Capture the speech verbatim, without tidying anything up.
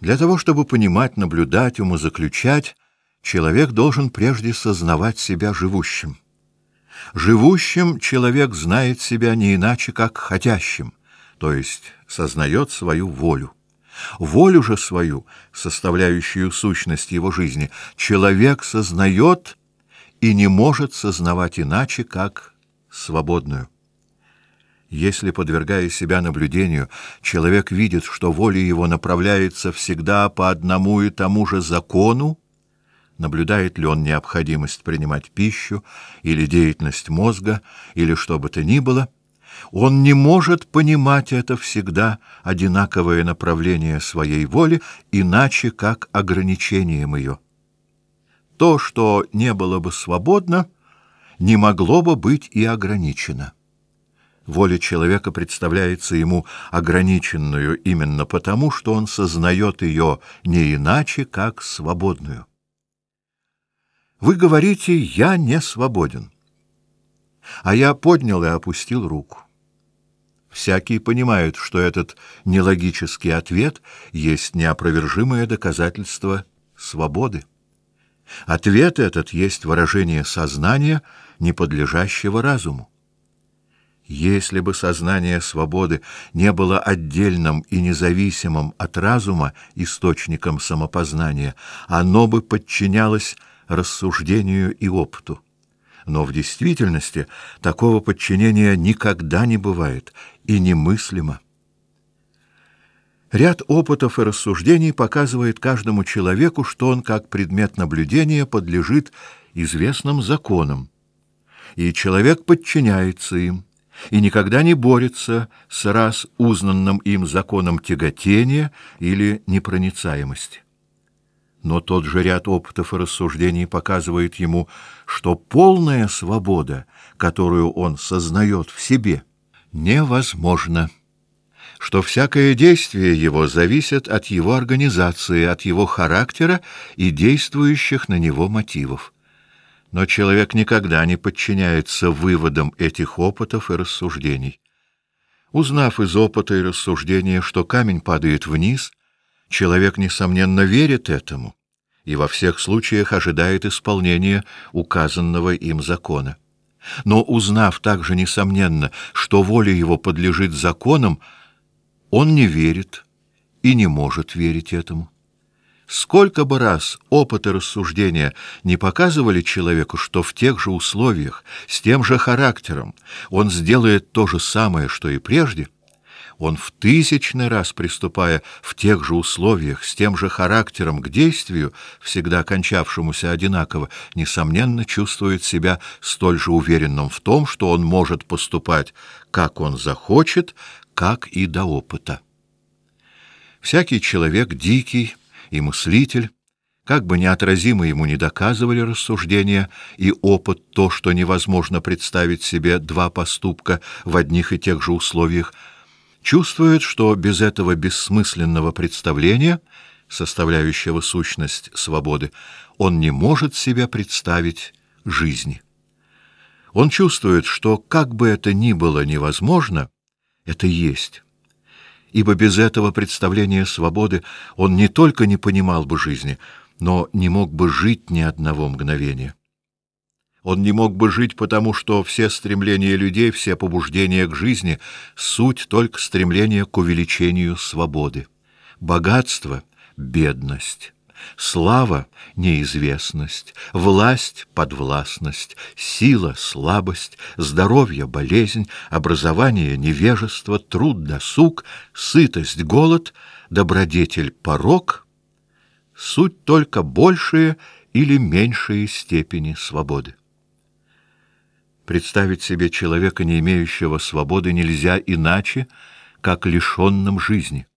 Для того, чтобы понимать, наблюдать, умозаключать, человек должен прежде сознавать себя живущим. Живущим человек знает себя не иначе, как хотящим, то есть сознает свою волю. Волю же свою, составляющую сущность его жизни, человек сознает и не может сознавать иначе, как свободную. Если, подвергая себя наблюдению, человек видит, что воля его направляется всегда по одному и тому же закону, наблюдает ли он необходимость принимать пищу, или деятельность мозга, или что бы то ни было, он не может понимать это всегда одинаковое направление своей воли иначе, как ограничением ее. То, что не было бы свободно, не могло бы быть и ограничено. Воля человека представляется ему ограниченную именно потому, что он сознает ее не иначе, как свободную. Вы говорите: «Я не свободен», а я поднял и опустил руку. Всякий понимает, что этот нелогический ответ есть неопровержимое доказательство свободы. Ответ этот есть выражение сознания, не подлежащего разуму. Если бы сознание свободы не было отдельным и независимым от разума источником самопознания, оно бы подчинялось рассуждению и опыту. Но в действительности такого подчинения никогда не бывает и немыслимо. Ряд опытов и рассуждений показывает каждому человеку, что он как предмет наблюдения подлежит известным законам, и человек подчиняется им и никогда не борется с раз узнанным им законом тяготения или непроницаемости. Но тот же ряд опытов и рассуждений показывает ему, что полная свобода, которую он сознает в себе, невозможна, что всякое действие его зависит от его организации, от его характера и действующих на него мотивов. Но человек никогда не подчиняется выводам этих опытов и рассуждений. Узнав из опыта и рассуждения, что камень падает вниз, человек, несомненно, верит этому и во всех случаях ожидает исполнения указанного им закона. Но узнав также, несомненно, что воля его подлежит законам, он не верит и не может верить этому. Сколько бы раз опыт и рассуждения не показывали человеку, что в тех же условиях, с тем же характером, он сделает то же самое, что и прежде, он в тысячный раз, приступая в тех же условиях, с тем же характером к действию, всегда кончавшемуся одинаково, несомненно чувствует себя столь же уверенным в том, что он может поступать, как он захочет, как и до опыта. Всякий человек дикий и мыслитель, как бы неотразимо ему не доказывали рассуждения и опыт то, что невозможно представить себе два поступка в одних и тех же условиях, чувствует, что без этого бессмысленного представления, составляющего сущность свободы, он не может себе представить жизни. Он чувствует, что, как бы это ни было невозможно, это есть. Ибо без этого представления свободы он не только не понимал бы жизни, но не мог бы жить ни одного мгновения. Он не мог бы жить, потому что все стремления людей, все побуждения к жизни — суть только стремления к увеличению свободы. Богатство — бедность. Слава — неизвестность, власть — подвластность, сила — слабость, здоровье — болезнь, образование — невежество, труд — досуг, сытость — голод, добродетель — порок — суть только большие или меньшие степени свободы. Представить себе человека, не имеющего свободы, нельзя иначе, как лишенным жизни.